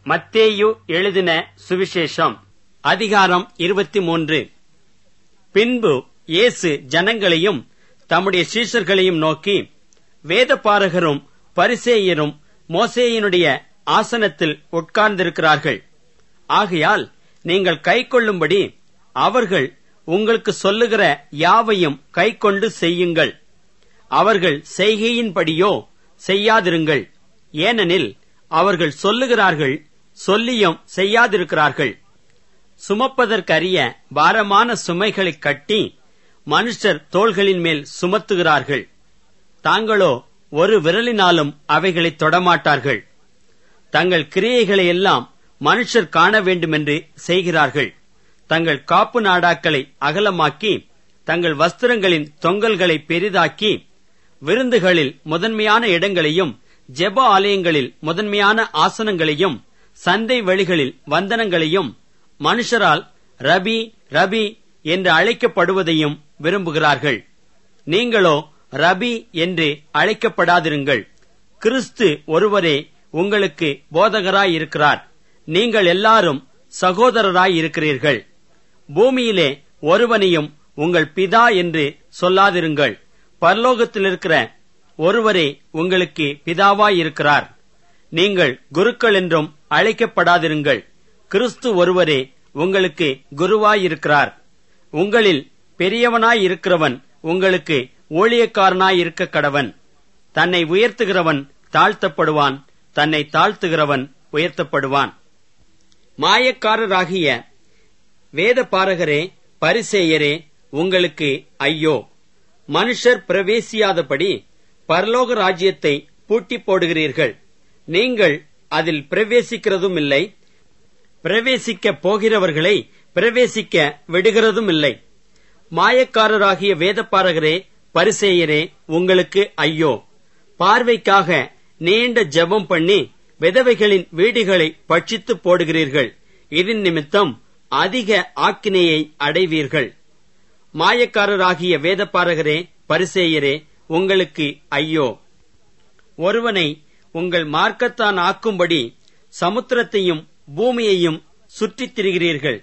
மத்தேயு எழுதின சுவிசேஷம் அதிகாரம் 23. பின்பு இயேசு ஜனங்களையும் தம்முடைய சீஷர்களையும் நோக்கி, வேதபாரகரும் பரிசேயரும் மோசேயினுடைய ஆசனத்தில் உட்கார்ந்திருக்கிறார்கள். ஆகையால் நீங்கள் கைக்கொள்ளும்படி அவர்கள் உங்களுக்கு சொல்லுகிற யாவையும் கைக்கொண்டு செய்யுங்கள். அவர்கள் செய்கையின்படியோ செய்யாதிருங்கள். ஏனெனில் அவர்கள் சொல்லுகிறார்கள், சொல்லியும் செய்யாதிருக்கிறார்கள். சுமப்பதற்கரிய பாரமான சுமைகளைக் கட்டி மனுஷர் தோள்களின் மேல் சுமத்துகிறார்கள். தாங்களோ ஒரு விரலினாலும் அவைகளை தொடமாட்டார்கள். தங்கள் கிரியைகளை எல்லாம் மனுஷர் காண வேண்டுமென்று செய்கிறார்கள். தங்கள் காப்பு நாடாக்களை அகலமாக்கி, தங்கள் வஸ்திரங்களின் தொங்கல்களை பெரிதாக்கி, விருந்துகளில் முதன்மையான இடங்களையும் ஜெப ஆலயங்களில் முதன்மையான ஆசனங்களையும் சந்தை வெளிகளில் வந்தனங்களையும் மனுஷரால் ரபி ரபி என்று அழைக்கப்படுவதையும் விரும்புகிறார்கள். நீங்களோ ரபி என்று அழைக்கப்படாதிருங்கள். கிறிஸ்து ஒருவரே உங்களுக்கு போதகராயிருக்கிறார். நீங்கள் எல்லாரும் சகோதரராயிருக்கிறீர்கள். பூமியிலே ஒருவனையும் உங்கள் பிதா என்று சொல்லாதிருங்கள். பரலோகத்திலிருக்கிற ஒருவரே உங்களுக்கு பிதாவாயிருக்கிறார். நீங்கள் குருக்கள் என்றும் அழைக்கப்படாதிருங்கள். கிறிஸ்து ஒருவரே உங்களுக்கு குருவாயிருக்கிறார். உங்களில் பெரியவனாயிருக்கிறவன் உங்களுக்கு ஊழியக்காரனாயிருக்க கடவன். தன்னை உயர்த்துகிறவன் தாழ்த்தப்படுவான், தன்னை தாழ்த்துகிறவன் உயர்த்தப்படுவான். மாயக்காரராகிய வேதபாரகரே பரிசேயரே, உங்களுக்கு ஐயோ! மனுஷர் பிரவேசியாதபடி பரலோக ராஜ்யத்தை பூட்டி போடுகிறீர்கள். நீங்கள் அதில் பிரவேசிக்கிறதும் இல்லை, பிரவேசிக்கப் போகிறவர்களை பிரவேசிக்க விடுகிறதும் இல்லை. மாயக்காரராகிய வேதபாரகரே பரிசேயரே, உங்களுக்கு ஐயோ! பார்வைக்காக நீண்ட ஜெபம் பண்ணி விதவைகளின் வீடுகளை பட்சித்து போடுகிறீர்கள். இதன் நிமித்தம் அதிக ஆக்கினையை அடைவீர்கள். மாயக்காரராகிய வேதபாரகரே பரிசேயரே, உங்களுக்கு ஐயோ! ஒருவனை உங்கள் மார்க்கத்தான் ஆக்கும்படி சமுத்திரத்தையும் பூமியையும் சுற்றித் திரிகிறீர்கள்.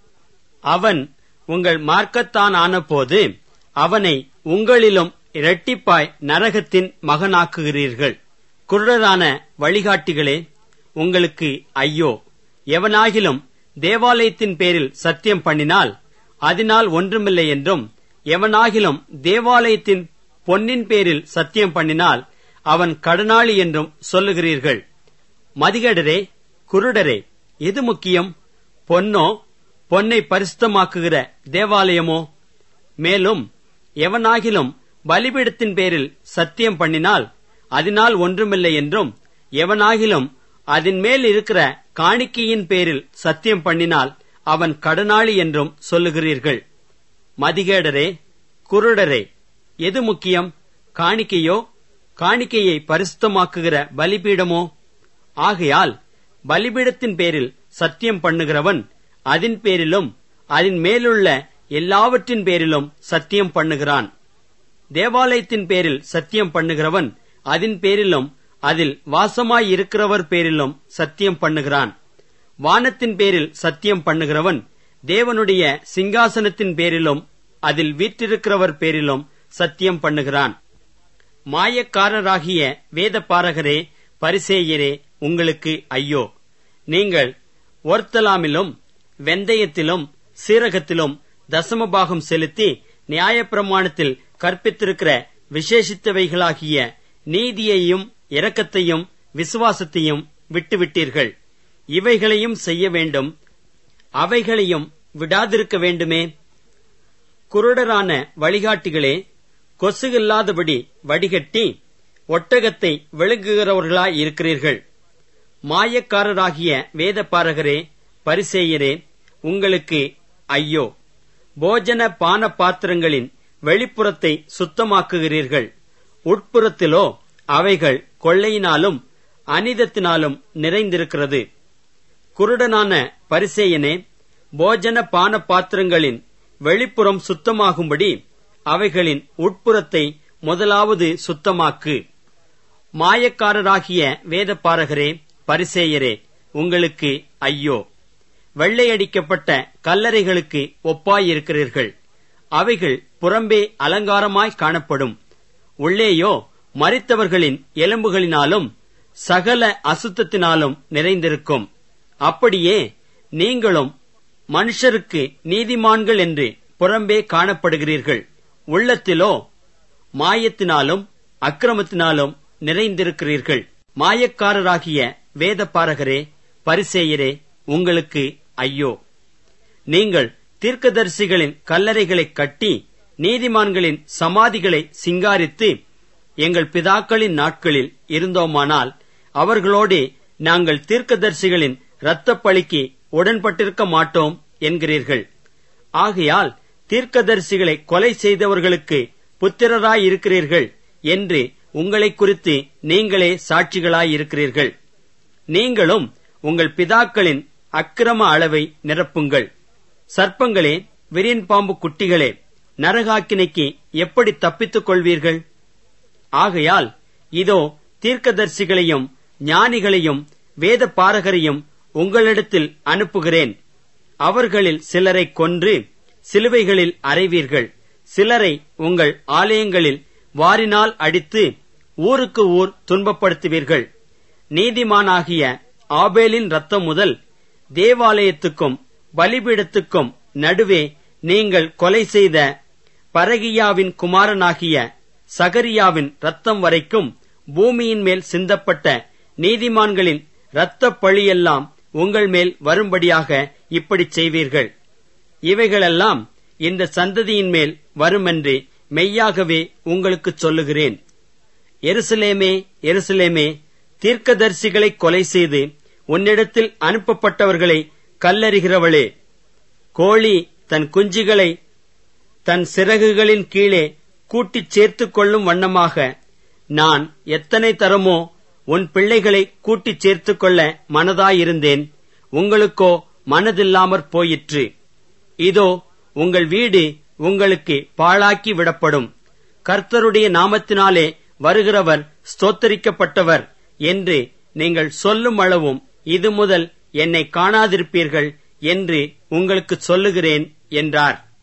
அவன் உங்கள் மார்க்கத்தான் ஆனபோது அவனை உங்களிலும் இரட்டிப்பாய் நரகத்தின் மகனாக்குகிறீர்கள். குருடரான வழிகாட்டிகளே, உங்களுக்கு ஐயோ! எவனாகிலும் தேவாலயத்தின் பேரில் சத்தியம் பண்ணினால் அதனால் ஒன்றுமில்லை என்றும், எவனாகிலும் தேவாலயத்தின் பொன்னின் பேரில் சத்தியம் பண்ணினால் அவன் கடனாளி என்றும் சொல்லுகிறீர்கள். மதிகேடரே, குருடரே, எது முக்கியம்? பொன்னோ, பொன்னை பரிசுத்தமாக்குகிற தேவாலயமோ? மேலும் எவனாகிலும் பலிபீடத்தின் பேரில் சத்தியம் பண்ணினால் அதனால் ஒன்றுமில்லை என்றும், எவனாகிலும் அதன் மேல் இருக்கிற காணிக்கையின் பேரில் சத்தியம் பண்ணினால் அவன் கடனாளி என்றும் சொல்லுகிறீர்கள். மதிகேடரே, குருடரே, எது முக்கியம்? காணிக்கையோ, காணிக்கையை பரிசுத்தமாக்குகிற பலிபீடமோ? ஆகையால் பலிபீடத்தின் பேரில் சத்தியம் பண்ணுகிறவன் அதன் பேரிலும் அதன் மேலுள்ள எல்லாவற்றின் பேரிலும் சத்தியம் பண்ணுகிறான். தேவாலயத்தின் பேரில் சத்தியம் பண்ணுகிறவன் அதன் பேரிலும் அதில் வாசமாயிருக்கிறவர் பேரிலும் சத்தியம் பண்ணுகிறான். வானத்தின் பேரில் சத்தியம் பண்ணுகிறவன் தேவனுடைய சிங்காசனத்தின் பேரிலும் அதில் வீற்றிருக்கிறவர் பேரிலும் சத்தியம் பண்ணுகிறான். மாயக்காரராகிய வேதபாரகரே பரிசேயரே, உங்களுக்கு ஐயோ! நீங்கள் ஒர்த்தலாமிலும் வெந்தயத்திலும் சீரகத்திலும் தசமபாகம் செலுத்தி நியாயப்பிரமாணத்தில் கற்பித்திருக்கிற விசேஷித்தவைகளாகிய நீதியையும் இரக்கத்தையும் விசுவாசத்தையும் விட்டுவிட்டீர்கள். இவைகளையும் செய்ய வேண்டும், அவைகளையும் விடாதிருக்க வேண்டுமே. குருடரான வழிகாட்டிகளே, கொசுகில்லாதபடி வடிகட்டி ஒட்டகத்தை விழுங்குகிறவர்களாயிருக்கிறீர்கள். மாயக்காரராகிய வேதபாரகரே பரிசேயரே, உங்களுக்கு ஐயோ! போஜன பான பாத்திரங்களின் வெளிப்புறத்தை சுத்தமாக்குகிறீர்கள். உட்புறத்திலோ அவைகள் கொள்ளையினாலும் அனிதத்தினாலும் நிறைந்திருக்கிறது. குருடனான பரிசேயனே, போஜன பான பாத்திரங்களின் வெளிப்புறம் சுத்தமாகும்படி அவைகளின் உட்புறத்தை முதலாவது சுத்தமாக்கு. மாயக்காரராகிய வேதபாரகரே பரிசேயரே, உங்களுக்கு ஐயோ! வெள்ளையடிக்கப்பட்ட கல்லறைகளுக்கு ஒப்பாயிருக்கிறீர்கள். அவைகள் புறம்பே அலங்காரமாய் காணப்படும், உள்ளேயோ மரித்தவர்களின் எலும்புகளினாலும் சகல அசுத்தத்தினாலும் நிறைந்திருக்கும். அப்படியே நீங்களும் மனுஷருக்கு நீதிமான்கள் என்று புறம்பே காணப்படுகிறீர்கள், உள்ளத்திலோ மாயத்தினாலும் அக்கிரமத்தினாலும் நிறைந்திருக்கிறீர்கள். மாயக்காரராகிய வேதபாரகரே, பரிசேயரே, உங்களுக்கு ஐயோ! நீங்கள் தீர்க்கதரிசிகளின் கல்லறைகளை கட்டி நீதிமான்களின் சமாதிகளை சிங்காரித்து, எங்கள் பிதாக்களின் நாட்களில் இருந்தோமானால் அவர்களோடே நாங்கள் தீர்க்கதரிசிகளின் இரத்தப்பழிக்கு உடன்பட்டிருக்க மாட்டோம் என்கிறீர்கள். ஆகையால் தீர்க்கதரிசிகளை கொலை செய்தவர்களுக்கு புத்திரராயிருக்கிறீர்கள் என்று உங்களை குறித்து நீங்களே சாட்சிகளாயிருக்கிறீர்கள். நீங்களும் உங்கள் பிதாக்களின் அக்கிரம அளவை நிரப்புங்கள். சர்ப்பங்களே, விரியன் பாம்பு குட்டிகளே, நரகாக்கினைக்கு எப்படி தப்பித்துக் கொள்வீர்கள்? ஆகையால் இதோ தீர்க்கதரிசிகளையும் ஞானிகளையும் வேத பாரகரையும் உங்களிடத்தில் அனுப்புகிறேன். அவர்களில் சிலரை கொன்று சிலுவைகளில் அறைவீர்கள், சிலரை உங்கள் ஆலயங்களில் வாரினால் அடித்து ஊருக்கு ஊர் துன்பப்படுத்துவீர்கள். நீதிமானாகிய ஆபேலின் இரத்தம் முதல் தேவாலயத்துக்கும் பலிபீடத்துக்கும் நடுவே நீங்கள் கொலை செய்த பரகியாவின் குமாரனாகிய சகரியாவின் இரத்தம் வரைக்கும் பூமியின் மேல் சிந்தப்பட்ட நீதிமான்களின் இரத்தப் பழியெல்லாம் உங்கள் மேல் வரும்படியாக இப்படி செய்வீர்கள். இவைகளெல்லாம் இந்த சந்ததியின் மேல் வருமென்று மெய்யாகவே உங்களுக்கு சொல்லுகிறேன். எருசலேமே, எருசலேமே, தீர்க்கதரிசிகளை கொலை செய்து உன்னிடத்தில் அனுப்பப்பட்டவர்களை கல்லறிகிறவளே, கோழி தன் குஞ்சுகளை தன் சிறகுகளின் கீழே கூட்டிச் சேர்த்துக் கொள்ளும் வண்ணமாக நான் எத்தனை தரமோ உன் பிள்ளைகளை கூட்டிச் சேர்த்துக் கொள்ள மனதாயிருந்தேன், உங்களுக்கோ மனதில்லாமற் போயிற்று. இதோ உங்கள் வீடு உங்களுக்கு பாழாக்கி விடப்படும். கர்த்தருடைய நாமத்தினாலே வருகிறவர் ஸ்தோத்தரிக்கப்பட்டவர் என்று நீங்கள் சொல்லும் அளவும் இது முதல் என்னை காணாதிருப்பீர்கள் என்று உங்களுக்கு சொல்லுகிறேன் என்றார்.